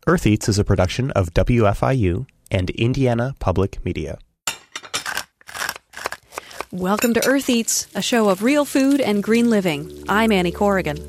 Earth Eats is a production of WFIU and Indiana Public Media. Welcome to Earth Eats, a show of real food and green living. I'm Annie Corrigan.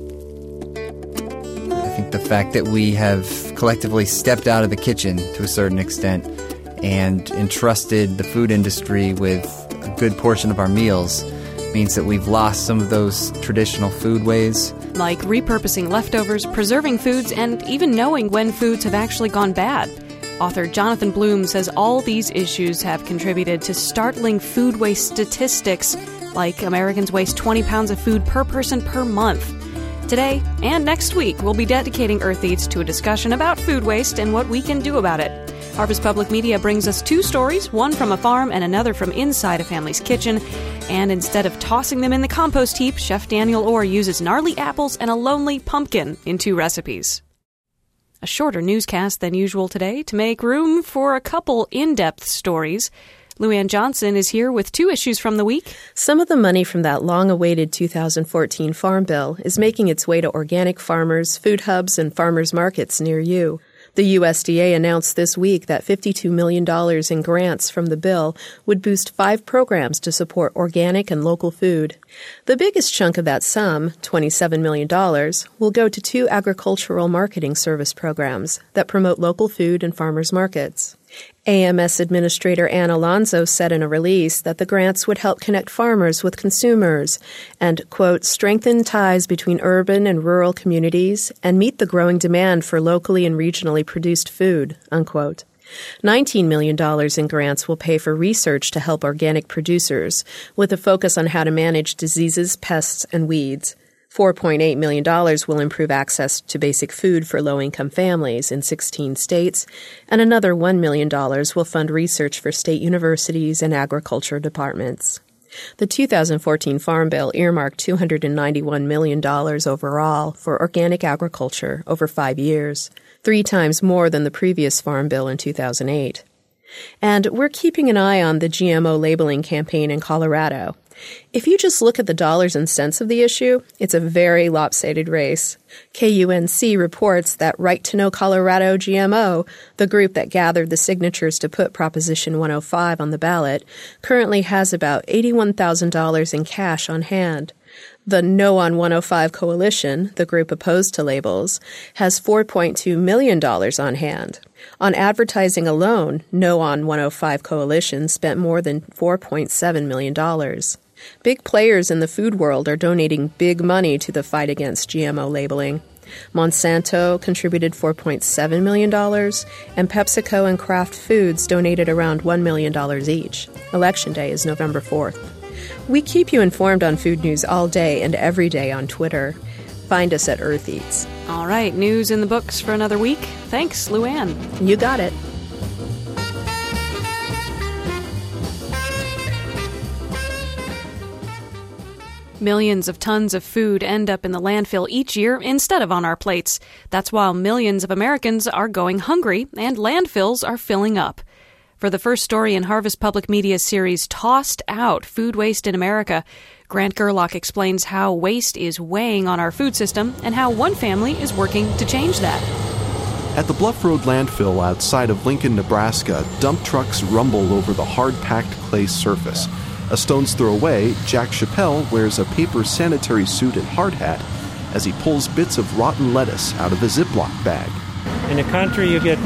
I think the fact that we have collectively stepped out of the kitchen to a certain extent and entrusted the food industry with a good portion of our meals means that we've lost some of those traditional food ways. Like repurposing leftovers, preserving foods, and even knowing when foods have actually gone bad. Author Jonathan Bloom says all these issues have contributed to startling food waste statistics, like Americans waste 20 pounds of food per person per month. Today and next week, we'll be dedicating Earth Eats to a discussion about food waste and what we can do about it. Harvest Public Media brings us two stories, one from a farm and another from inside a family's kitchen. And instead of tossing them in the compost heap, Chef Daniel Orr uses gnarly apples and a lonely pumpkin in two recipes. A shorter newscast than usual today to make room for a couple in-depth stories. Luann Johnson is here with two issues from the week. Some of the money from that long-awaited 2014 Farm Bill is making its way to organic farmers, food hubs, and farmers markets near you. The USDA announced this week that $52 million in grants from the bill would boost 5 programs to support organic and local food. The biggest chunk of that sum, $27 million, will go to 2 agricultural marketing service programs that promote local food and farmers markets. AMS Administrator Ann Alonzo said in a release that the grants would help connect farmers with consumers and, quote, strengthen ties between urban and rural communities and meet the growing demand for locally and regionally produced food, unquote. $19 million in grants will pay for research to help organic producers, with a focus on how to manage diseases, pests, and weeds. $4.8 million will improve access to basic food for low-income families in 16 states, and another $1 million will fund research for state universities and agriculture departments. The 2014 Farm Bill earmarked $291 million overall for organic agriculture over 5 years, 3 times more than the previous Farm Bill in 2008. And we're keeping an eye on the GMO labeling campaign in Colorado. If you just look at the dollars and cents of the issue, it's a very lopsided race. KUNC reports that Right to Know Colorado GMO, the group that gathered the signatures to put Proposition 105 on the ballot, currently has about $81,000 in cash on hand. The No on 105 Coalition, the group opposed to labels, has $4.2 million on hand. On advertising alone, No on 105 Coalition spent more than $4.7 million. Big players in the food world are donating big money to the fight against GMO labeling. Monsanto contributed $4.7 million, and PepsiCo and Kraft Foods donated around $1 million each. Election Day is November 4th. We keep you informed on food news all day and every day on Twitter. Find us at Earth Eats. All right, news in the books for another week. Thanks, Luann. You got it. Millions of tons of food end up in the landfill each year instead of on our plates. That's while millions of Americans are going hungry and landfills are filling up. For the first story in Harvest Public Media's series Tossed Out, Food Waste in America, Grant Gerlach explains how waste is weighing on our food system and how one family is working to change that. At the Bluff Road landfill outside of Lincoln, Nebraska, dump trucks rumble over the hard-packed clay surface. A stone's throw away, Jack Chappelle wears a paper sanitary suit and hard hat as he pulls bits of rotten lettuce out of a Ziploc bag. In the country, you get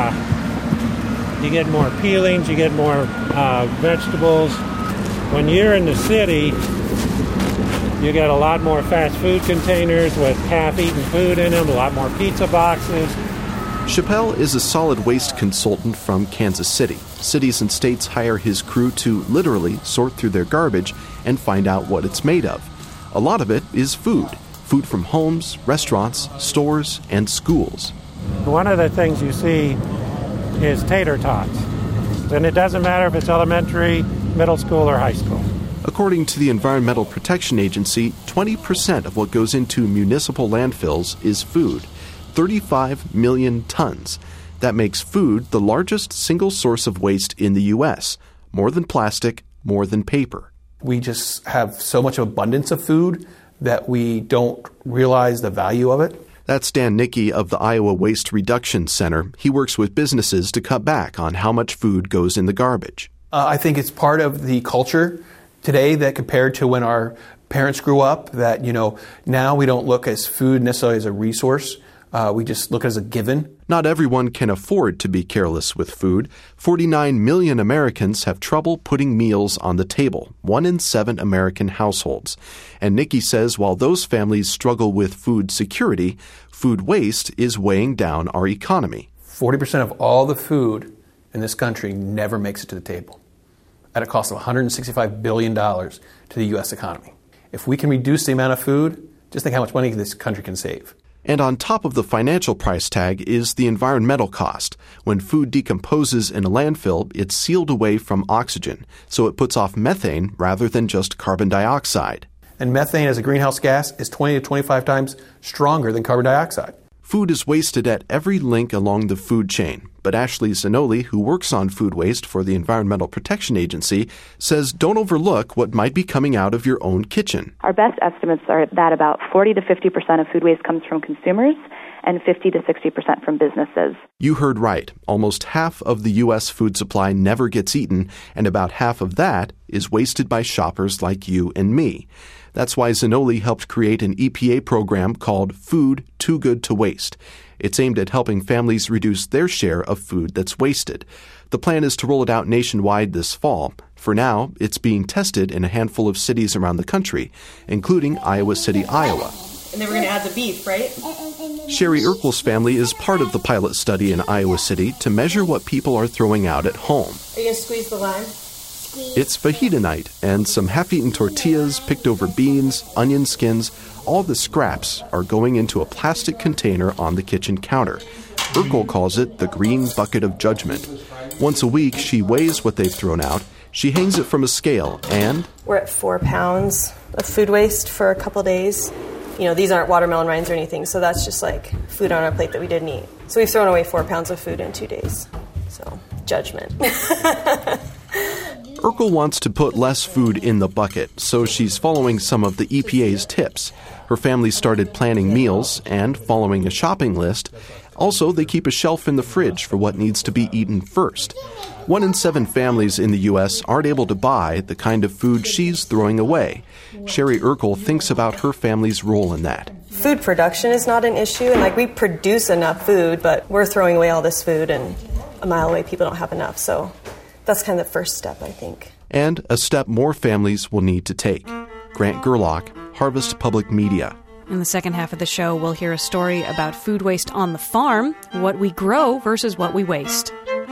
more peelings, you get more vegetables. When you're in the city, you get a lot more fast food containers with half-eaten food in them, a lot more pizza boxes. Chappelle is a solid waste consultant from Kansas City. Cities and states hire his crew to literally sort through their garbage and find out what it's made of. A lot of it is food. Food from homes, restaurants, stores, and schools. One of the things you see is tater tots. And it doesn't matter if it's elementary, middle school, or high school. According to the Environmental Protection Agency, 20% of what goes into municipal landfills is food. 35 million tons. That makes food the largest single source of waste in the U.S., more than plastic, more than paper. We just have so much abundance of food that we don't realize the value of it. That's Dan Nickey of the Iowa Waste Reduction Center. He works with businesses to cut back on how much food goes in the garbage. I think it's part of the culture today that compared to when our parents grew up, that, now we don't look at food necessarily as a resource. We just look as a given. Not everyone can afford to be careless with food. 49 million Americans have trouble putting meals on the table, 1 in 7 American households. And Nickey says while those families struggle with food security, food waste is weighing down our economy. 40% of all the food in this country never makes it to the table, at a cost of $165 billion to the U.S. economy. If we can reduce the amount of food, just think how much money this country can save. And on top of the financial price tag is the environmental cost. When food decomposes in a landfill, it's sealed away from oxygen, so it puts off methane rather than just carbon dioxide. And methane as a greenhouse gas is 20 to 25 times stronger than carbon dioxide. Food is wasted at every link along the food chain. But Ashley Zanoli, who works on food waste for the Environmental Protection Agency, says don't overlook what might be coming out of your own kitchen. Our best estimates are that about 40 to 50% of food waste comes from consumers and 50 to 60% from businesses. You heard right. Almost half of the U.S. food supply never gets eaten, and about half of that is wasted by shoppers like you and me. That's why Zanoli helped create an EPA program called Food Too Good to Waste. It's aimed at helping families reduce their share of food that's wasted. The plan is to roll it out nationwide this fall. For now, it's being tested in a handful of cities around the country, including Iowa City, Iowa. And then we're going to add the beef, right? Sherry Urkel's family is part of the pilot study in Iowa City to measure what people are throwing out at home. Are you going to squeeze the lime? It's fajita night, and some half-eaten tortillas, picked-over beans, onion skins, all the scraps are going into a plastic container on the kitchen counter. Urkel calls it the green bucket of judgment. Once a week, she weighs what they've thrown out. She hangs it from a scale, and we're at 4 pounds of food waste for a couple days. These aren't watermelon rinds or anything, so that's just like food on our plate that we didn't eat. So we've thrown away 4 pounds of food in 2 days. So, judgment. Urkel wants to put less food in the bucket, so she's following some of the EPA's tips. Her family started planning meals and following a shopping list. Also, they keep a shelf in the fridge for what needs to be eaten first. 1 in 7 families in the U.S. aren't able to buy the kind of food she's throwing away. Sherry Urkel thinks about her family's role in that. Food production is not an issue, and we produce enough food, but we're throwing away all this food, and a mile away people don't have enough, so that's kind of the first step, I think. And a step more families will need to take. Grant Gerlach, Harvest Public Media. In the second half of the show, we'll hear a story about food waste on the farm, what we grow versus what we waste.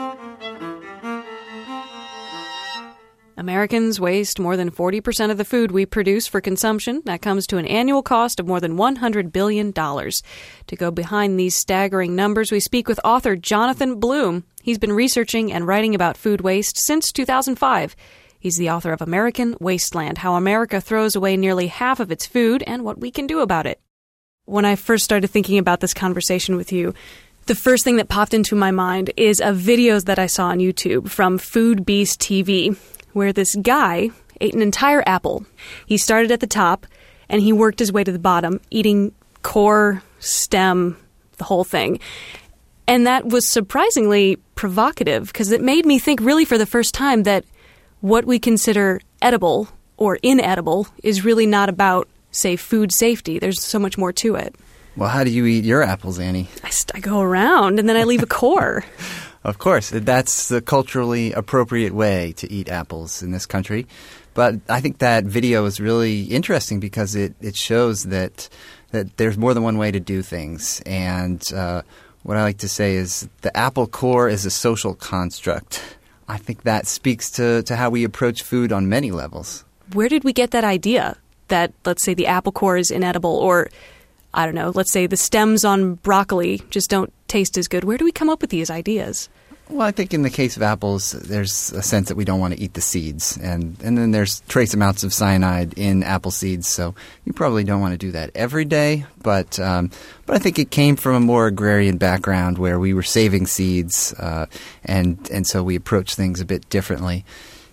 Americans waste more than 40% of the food we produce for consumption. That comes to an annual cost of more than $100 billion. To go behind these staggering numbers, we speak with author Jonathan Bloom. He's been researching and writing about food waste since 2005. He's the author of American Wasteland, How America Throws Away Nearly Half of Its Food and What We Can Do About It. When I first started thinking about this conversation with you, the first thing that popped into my mind is a video that I saw on YouTube from Food Beast TV, where this guy ate an entire apple. He started at the top, and he worked his way to the bottom, eating core, stem, the whole thing. And that was surprisingly provocative, because it made me think really for the first time that what we consider edible or inedible is really not about, say, food safety. There's so much more to it. Well, how do you eat your apples, Annie? I go around, and then I leave a core. Of course. That's the culturally appropriate way to eat apples in this country. But I think that video is really interesting because it shows that there's more than one way to do things. And what I like to say is the apple core is a social construct. I think that speaks to how we approach food on many levels. Where did we get that idea that, let's say, the apple core is inedible, or, I don't know, let's say the stems on broccoli just don't taste as good? Where do we come up with these ideas? Well, I think in the case of apples, there's a sense that we don't want to eat the seeds. And then there's trace amounts of cyanide in apple seeds, so you probably don't want to do that every day. But I think it came from a more agrarian background where we were saving seeds, and so we approach things a bit differently.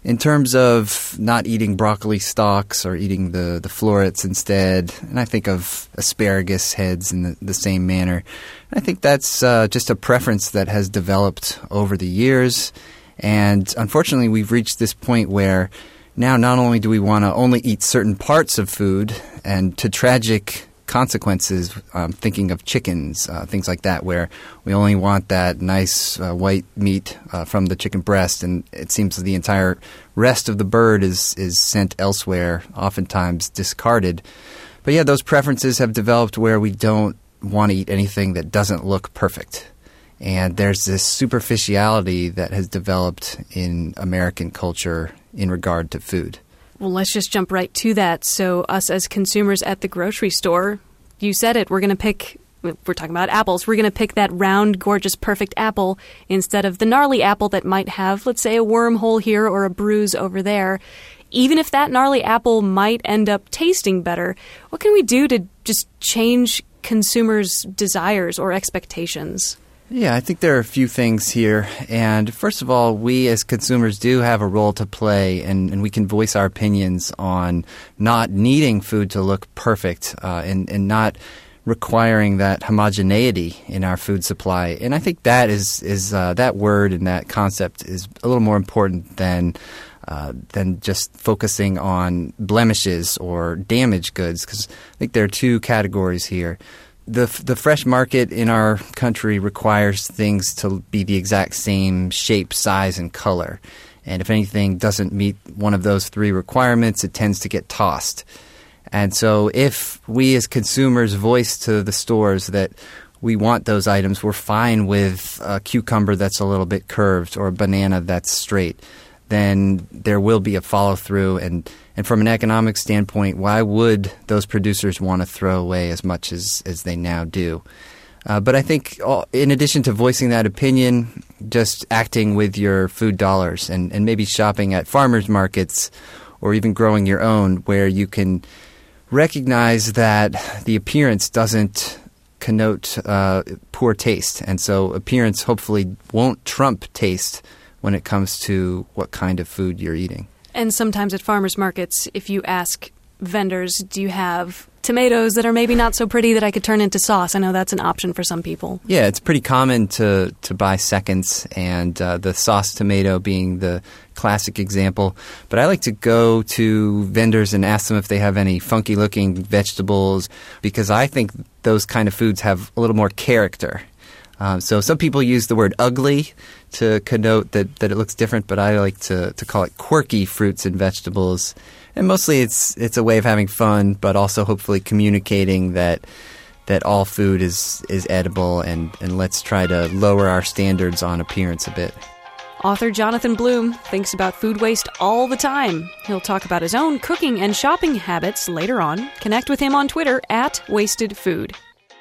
In terms of not eating broccoli stalks or eating the florets instead, and I think of asparagus heads in the same manner, I think that's just a preference that has developed over the years. And unfortunately, we've reached this point where now not only do we want to only eat certain parts of food, and to tragic consequences, thinking of chickens, things like that, where we only want that nice white meat from the chicken breast, and it seems the entire rest of the bird is sent elsewhere, oftentimes discarded. But yeah, those preferences have developed where we don't want to eat anything that doesn't look perfect. And there's this superficiality that has developed in American culture in regard to food. Well, let's just jump right to that. So us as consumers at the grocery store, you said it, we're talking about apples, we're going to pick that round, gorgeous, perfect apple instead of the gnarly apple that might have, let's say, a wormhole here or a bruise over there. Even if that gnarly apple might end up tasting better, what can we do to just change consumers' desires or expectations? Yeah, I think there are a few things here. And first of all, we as consumers do have a role to play, and we can voice our opinions on not needing food to look perfect and not requiring that homogeneity in our food supply. And I think that is that word and that concept is a little more important than just focusing on blemishes or damaged goods, because I think there are two categories here. The fresh market in our country requires things to be the exact same shape, size, and color. And if anything doesn't meet one of those three requirements, it tends to get tossed. And so if we as consumers voice to the stores that we want those items, we're fine with a cucumber that's a little bit curved or a banana that's straight, then there will be a follow-through. And from an economic standpoint, why would those producers want to throw away as much as they now do? But I think in addition to voicing that opinion, just acting with your food dollars and maybe shopping at farmers markets or even growing your own, where you can recognize that the appearance doesn't connote poor taste. And so appearance hopefully won't trump taste when it comes to what kind of food you're eating. And sometimes at farmers markets, if you ask vendors, do you have tomatoes that are maybe not so pretty that I could turn into sauce? I know that's an option for some people. Yeah, it's pretty common to buy seconds, and the sauce tomato being the classic example. But I like to go to vendors and ask them if they have any funky-looking vegetables, because I think those kind of foods have a little more character. So some people use the word ugly to connote that it looks different, but I like to call it quirky fruits and vegetables. And mostly it's a way of having fun, but also hopefully communicating that all food is edible, and let's try to lower our standards on appearance a bit. Author Jonathan Bloom thinks about food waste all the time. He'll talk about his own cooking and shopping habits later on. Connect with him on Twitter @WastedFood.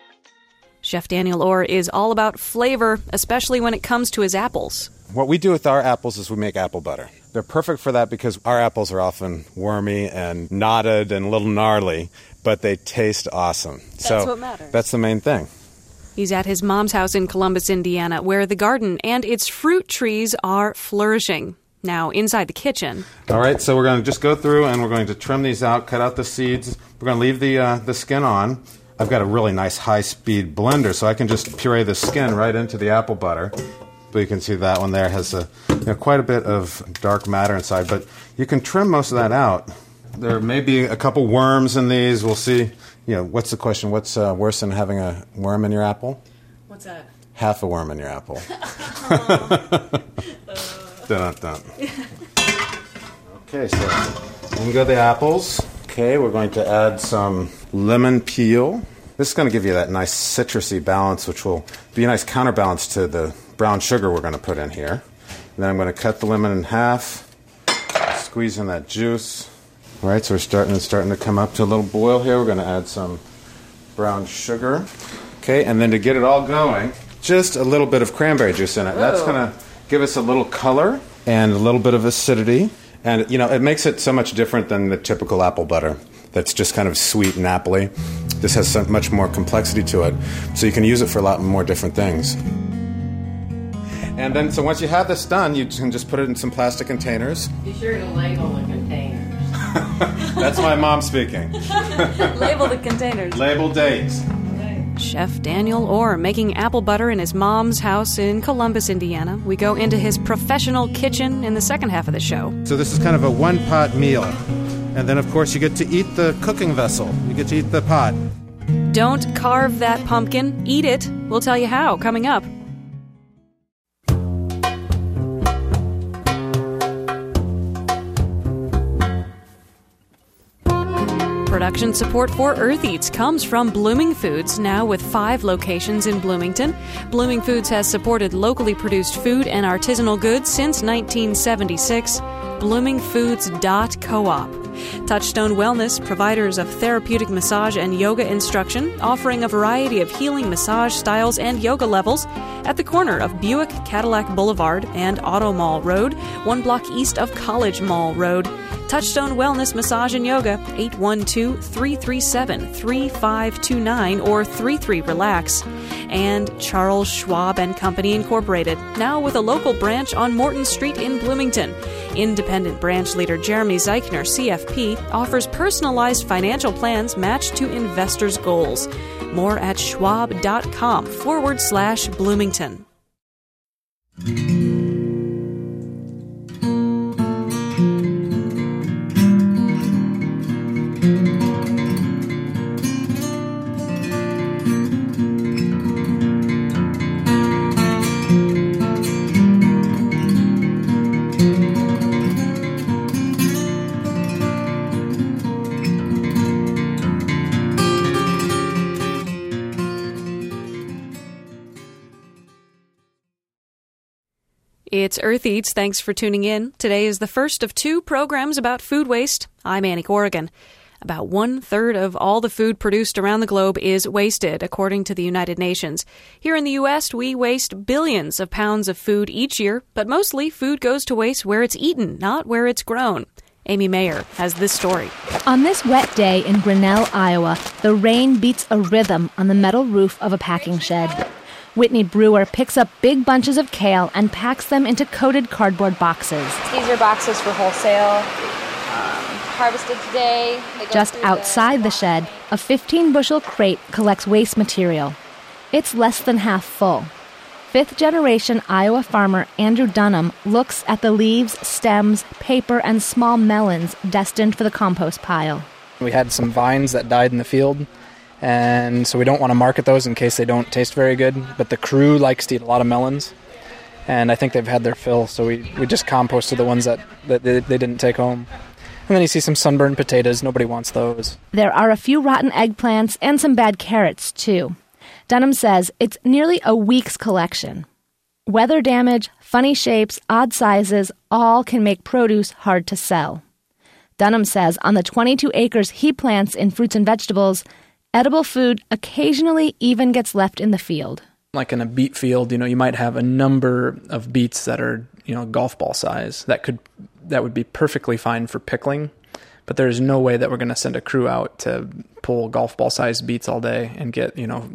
Chef Daniel Orr is all about flavor, especially when it comes to his apples. What we do with our apples is we make apple butter. They're perfect for that because our apples are often wormy and knotted and a little gnarly, but they taste awesome. That's what matters. That's the main thing. He's at his mom's house in Columbus, Indiana, where the garden and its fruit trees are flourishing. Now, inside the kitchen. All right, so we're going to just go through and we're going to trim these out, cut out the seeds. We're going to leave the skin on. I've got a really nice high-speed blender, so I can just puree the skin right into the apple butter. But you can see that one there has quite a bit of dark matter inside, but you can trim most of that out. There may be a couple worms in these. We'll see. What's the question? What's worse than having a worm in your apple? What's that? Half a worm in your apple. Dun-dun-dun. Okay, so in go the apples. Okay, we're going to add some lemon peel. This is going to give you that nice citrusy balance, which will be a nice counterbalance to the brown sugar we're going to put in here. And then I'm going to cut the lemon in half, squeeze in that juice. All right, so we're starting to come up to a little boil here. We're going to add some brown sugar. Okay, and then to get it all going, just a little bit of cranberry juice in it. Whoa. That's going to give us a little color and a little bit of acidity. And, it makes it so much different than the typical apple butter that's just kind of sweet and appley. This has so much more complexity to it, so you can use it for a lot more different things. And then, so once you have this done, you can just put it in some plastic containers. Be sure to label the containers. That's my mom speaking. Label the containers. Label dates. Chef Daniel Orr making apple butter in his mom's house in Columbus, Indiana. We go into his professional kitchen in the second half of the show. So this is kind of a one-pot meal. And then, of course, you get to eat the cooking vessel. You get to eat the pot. Don't carve that pumpkin. Eat it. We'll tell you how coming up. Production support for Earth Eats comes from Blooming Foods, now with 5 locations in Bloomington. Blooming Foods has supported locally produced food and artisanal goods since 1976. bloomingfoods.coop. Touchstone Wellness, providers of therapeutic massage and yoga instruction, offering a variety of healing massage styles and yoga levels at the corner of Buick Cadillac Boulevard and Auto Mall Road, 1 block east of College Mall Road. Touchstone Wellness Massage and Yoga, 812-337-3529 or 33RELAX. And Charles Schwab and Company Incorporated, now with a local branch on Morton Street in Bloomington. Independent branch leader Jeremy Zeichner, CFP, offers personalized financial plans matched to investors' goals. More at schwab.com/Bloomington. It's Earth Eats. Thanks for tuning in. Today is the first of 2 programs about food waste. I'm Annie Corrigan. About 1/3 of all the food produced around the globe is wasted, according to the United Nations. Here in the U.S., we waste billions of pounds of food each year, but mostly food goes to waste where it's eaten, not where it's grown. Amy Mayer has this story. On this wet day in Grinnell, Iowa, the rain beats a rhythm on the metal roof of a packing shed. Whitney Brewer picks up big bunches of kale and packs them into coated cardboard boxes. These are boxes for wholesale, harvested today. Just outside the shed, a 15-bushel crate collects waste material. It's less than half full. 5th-generation Iowa farmer Andrew Dunham looks at the leaves, stems, paper, and small melons destined for the compost pile. We had some vines that died in the field, and so we don't want to market those in case they don't taste very good. But the crew likes to eat a lot of melons, and I think they've had their fill, so we just composted the ones that they didn't take home. And then you see some sunburned potatoes. Nobody wants those. There are a few rotten eggplants and some bad carrots, too. Dunham says it's nearly a week's collection. Weather damage, funny shapes, odd sizes, all can make produce hard to sell. Dunham says on the 22 acres he plants in fruits and vegetables, edible food occasionally even gets left in the field. Like in a beet field, you might have a number of beets that are, golf ball size. That would be perfectly fine for pickling, but there's no way that we're going to send a crew out to pull golf ball sized beets all day and get,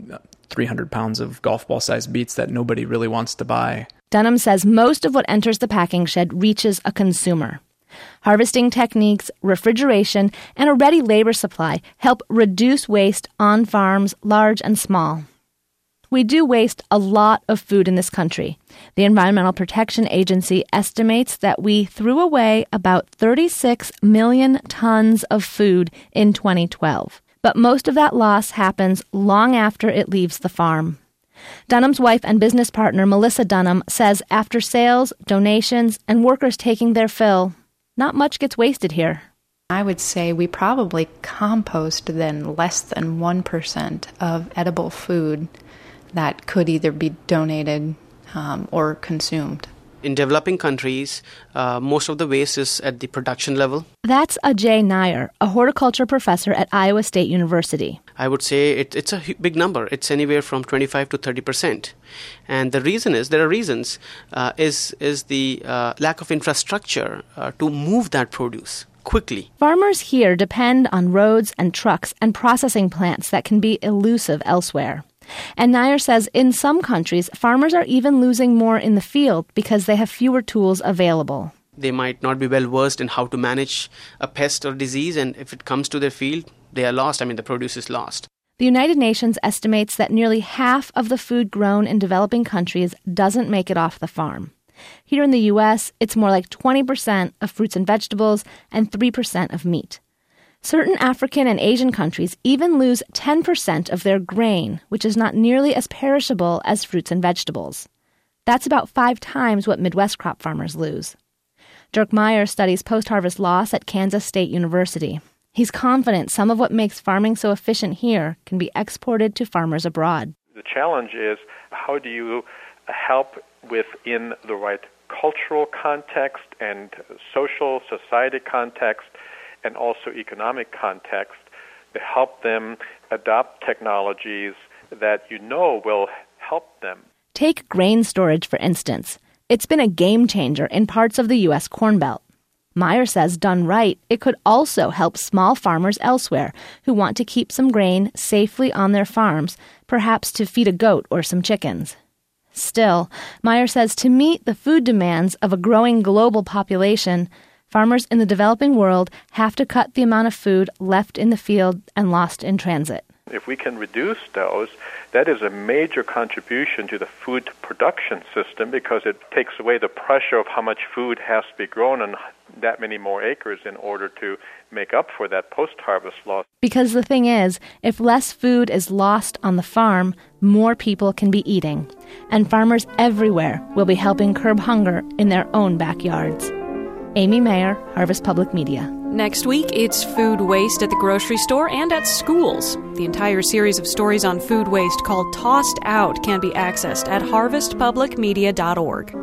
300 pounds of golf ball sized beets that nobody really wants to buy. Dunham says most of what enters the packing shed reaches a consumer. Harvesting techniques, refrigeration, and a ready labor supply help reduce waste on farms, large and small. We do waste a lot of food in this country. The Environmental Protection Agency estimates that we threw away about 36 million tons of food in 2012. But most of that loss happens long after it leaves the farm. Dunham's wife and business partner, Melissa Dunham, says after sales, donations, and workers taking their fill, not much gets wasted here. I would say we probably compost then less than 1% of edible food that could either be donated or consumed. In developing countries, most of the waste is at the production level. That's Ajay Nair, a horticulture professor at Iowa State University. I would say it's a big number. It's anywhere from 25 to 30%. And the reason is, there are reasons, is the lack of infrastructure to move that produce quickly. Farmers here depend on roads and trucks and processing plants that can be elusive elsewhere. And Nair says in some countries, farmers are even losing more in the field because they have fewer tools available. They might not be well versed in how to manage a pest or disease, and if it comes to their field, they are lost. The produce is lost. The United Nations estimates that nearly half of the food grown in developing countries doesn't make it off the farm. Here in the U.S., it's more like 20% of fruits and vegetables and 3% of meat. Certain African and Asian countries even lose 10% of their grain, which is not nearly as perishable as fruits and vegetables. That's about 5 times what Midwest crop farmers lose. Dirk Meyer studies post-harvest loss at Kansas State University. He's confident some of what makes farming so efficient here can be exported to farmers abroad. The challenge is, how do you help within the right cultural context and social society context and also economic context to help them adopt technologies that will help them. Take grain storage, for instance. It's been a game changer in parts of the U.S. Corn Belt. Meyer says, done right, it could also help small farmers elsewhere who want to keep some grain safely on their farms, perhaps to feed a goat or some chickens. Still, Meyer says to meet the food demands of a growing global population, farmers in the developing world have to cut the amount of food left in the field and lost in transit. If we can reduce those, that is a major contribution to the food production system because it takes away the pressure of how much food has to be grown on that many more acres in order to make up for that post-harvest loss. Because the thing is, if less food is lost on the farm, more people can be eating. And farmers everywhere will be helping curb hunger in their own backyards. Amy Mayer, Harvest Public Media. Next week, it's food waste at the grocery store and at schools. The entire series of stories on food waste called Tossed Out can be accessed at harvestpublicmedia.org.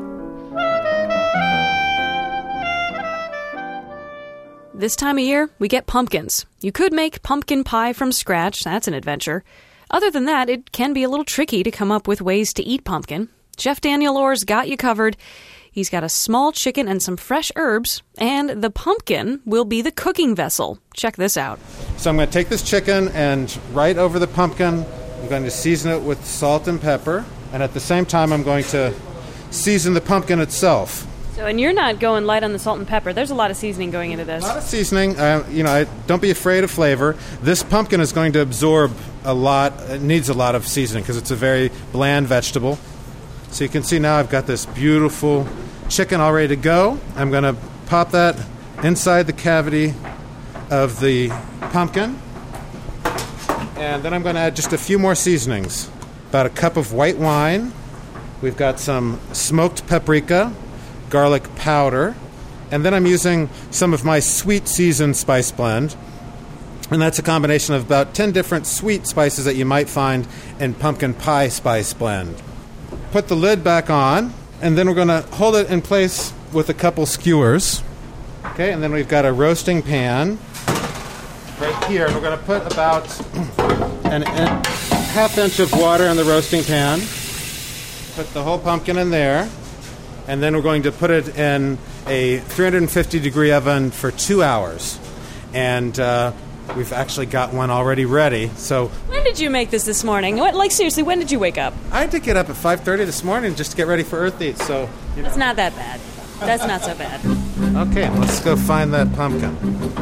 This time of year, we get pumpkins. You could make pumpkin pie from scratch. That's an adventure. Other than that, it can be a little tricky to come up with ways to eat pumpkin. Chef Daniel Orr's got you covered. He's got a small chicken and some fresh herbs, and the pumpkin will be the cooking vessel. Check this out. So I'm going to take this chicken and right over the pumpkin, I'm going to season it with salt and pepper, and at the same time I'm going to season the pumpkin itself. So, and you're not going light on the salt and pepper. There's a lot of seasoning going into this. A lot of seasoning. Don't be afraid of flavor. This pumpkin is going to absorb a lot. It needs a lot of seasoning because it's a very bland vegetable. So you can see now I've got this beautiful chicken all ready to go. I'm going to pop that inside the cavity of the pumpkin. And then I'm going to add just a few more seasonings. About a cup of white wine. We've got some smoked paprika, garlic powder, and then I'm using some of my sweet seasoned spice blend. And that's a combination of about 10 different sweet spices that you might find in pumpkin pie spice blend. Put the lid back on, and then we're going to hold it in place with a couple skewers. Okay, and then we've got a roasting pan right here. We're going to put about a half inch of water in the roasting pan. Put the whole pumpkin in there, and then we're going to put it in a 350-degree oven for 2 hours. And we've actually got one already ready. So when did you make this morning? Seriously, when did you wake up? I had to get up at 5:30 this morning just to get ready for Earth Eats. So That's not that bad. That's not so bad. Okay, let's go find that pumpkin.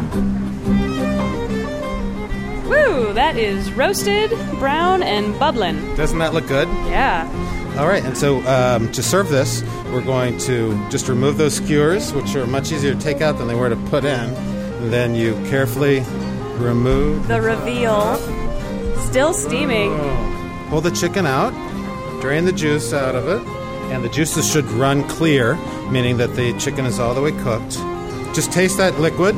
Woo! That is roasted, brown, and bubbling. Doesn't that look good? Yeah. All right, and so to serve this, we're going to just remove those skewers, which are much easier to take out than they were to put in. And then you carefully remove the reveal. Still steaming. Pull the chicken out, drain the juice out of it, and the juices should run clear, meaning that the chicken is all the way cooked. Just taste that liquid.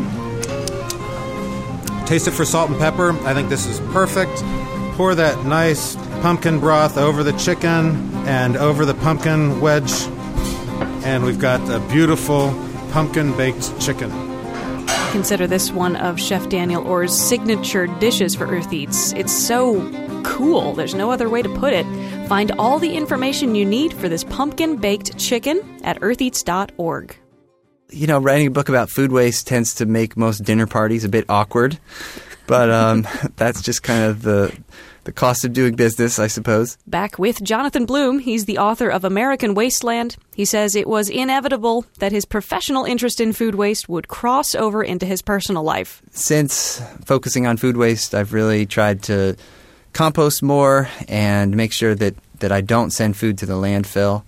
Taste it for salt and pepper. I think this is perfect. Pour that nice pumpkin broth over the chicken and over the pumpkin wedge, and we've got a beautiful pumpkin baked chicken. Consider this one of Chef Daniel Orr's signature dishes for Earth Eats. It's so cool. There's no other way to put it. Find all the information you need for this pumpkin-baked chicken at eartheats.org. You know, writing a book about food waste tends to make most dinner parties a bit awkward, but that's just kind of the the cost of doing business, I suppose. Back with Jonathan Bloom. He's the author of American Wasteland. He says it was inevitable that his professional interest in food waste would cross over into his personal life. Since focusing on food waste, I've really tried to compost more and make sure that I don't send food to the landfill.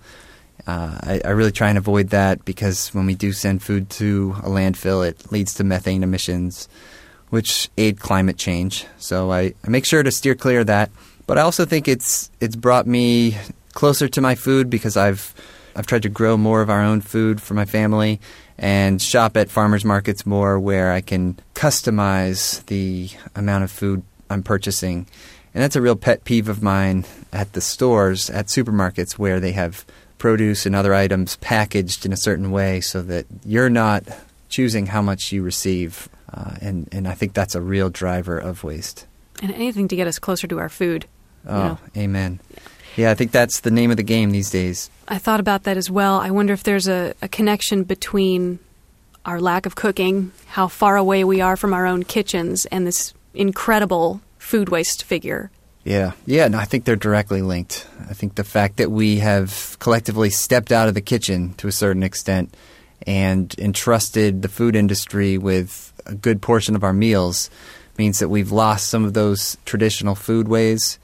I really try and avoid that because when we do send food to a landfill, it leads to methane emissions, which aid climate change. So I make sure to steer clear of that. But I also think it's brought me closer to my food because I've tried to grow more of our own food for my family and shop at farmers markets more where I can customize the amount of food I'm purchasing. And that's a real pet peeve of mine at the stores, at supermarkets, where they have produce and other items packaged in a certain way so that you're not choosing how much you receive. And I think that's a real driver of waste. And anything to get us closer to our food. Oh, amen. Yeah, I think that's the name of the game these days. I thought about that as well. I wonder if there's a connection between our lack of cooking, how far away we are from our own kitchens, and this incredible food waste figure. Yeah, no, I think they're directly linked. I think the fact that we have collectively stepped out of the kitchen to a certain extent and entrusted the food industry with a good portion of our meals means that we've lost some of those traditional food ways,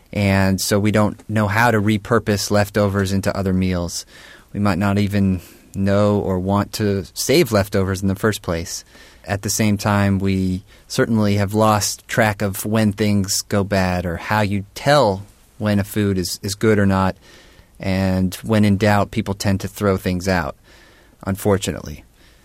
and so we don't know how to repurpose leftovers into other meals. We might not even know or want to save leftovers in the first place. At the same time, we certainly have lost track of when things go bad or how you tell when a food is good or not, and when in doubt, people tend to throw things out, unfortunately.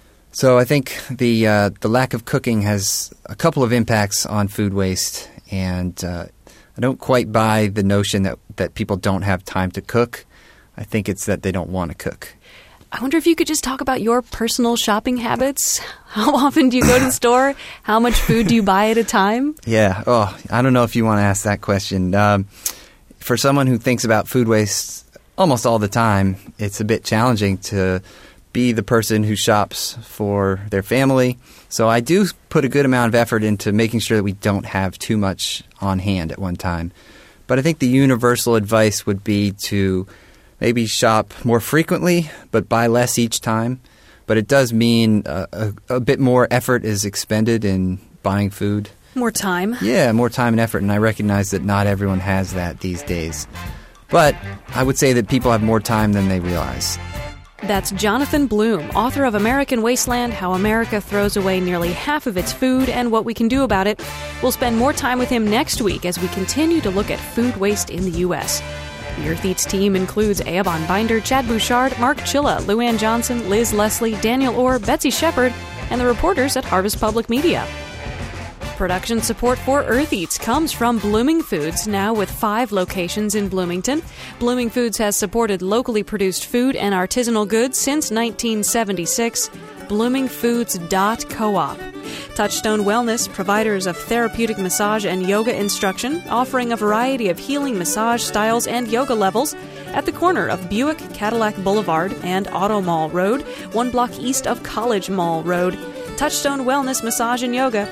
So I think the lack of cooking has a couple of impacts on food waste, and I don't quite buy the notion that people don't have time to cook. I think it's that they don't want to cook. I wonder if you could just talk about your personal shopping habits. How often do you go to the store? How much food do you buy at a time? Yeah. Oh, I don't know if you want to ask that question. For someone who thinks about food waste almost all the time, it's a bit challenging to be the person who shops for their family. So I do put a good amount of effort into making sure that we don't have too much on hand at one time. But I think the universal advice would be to maybe shop more frequently, but buy less each time. But it does mean a bit more effort is expended in buying food. More time. Yeah, more time and effort. And I recognize that not everyone has that these days. But I would say that people have more time than they realize. That's Jonathan Bloom, author of American Wasteland, How America Throws Away Nearly Half of Its Food and What We Can Do About It. We'll spend more time with him next week as we continue to look at food waste in the U.S. The Earth Eats team includes Eoban Binder, Chad Bouchard, Mark Chilla, Luann Johnson, Liz Leslie, Daniel Orr, Betsy Shepard, and the reporters at Harvest Public Media. Production support for Earth Eats comes from Blooming Foods, now with 5 locations in Bloomington. Blooming Foods has supported locally produced food and artisanal goods since 1976. bloomingfoods.coop. Touchstone Wellness, providers of therapeutic massage and yoga instruction, offering a variety of healing massage styles and yoga levels at the corner of Buick Cadillac Boulevard and Auto Mall Road, 1 block east of College Mall Road. Touchstone Wellness Massage and Yoga,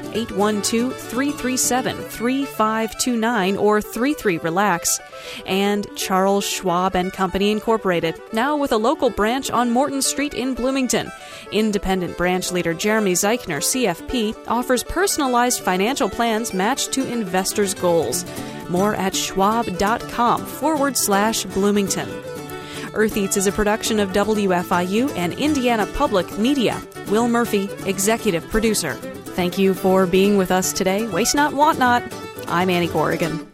812-337-3529 or 33RELAX. And Charles Schwab and Company Incorporated, now with a local branch on Morton Street in Bloomington. Independent branch leader Jeremy Zeichner, CFP, offers personalized financial plans matched to investors' goals. More at schwab.com/Bloomington. Earth Eats is a production of WFIU and Indiana Public Media. Will Murphy, executive producer. Thank you for being with us today. Waste not, want not. I'm Annie Corrigan.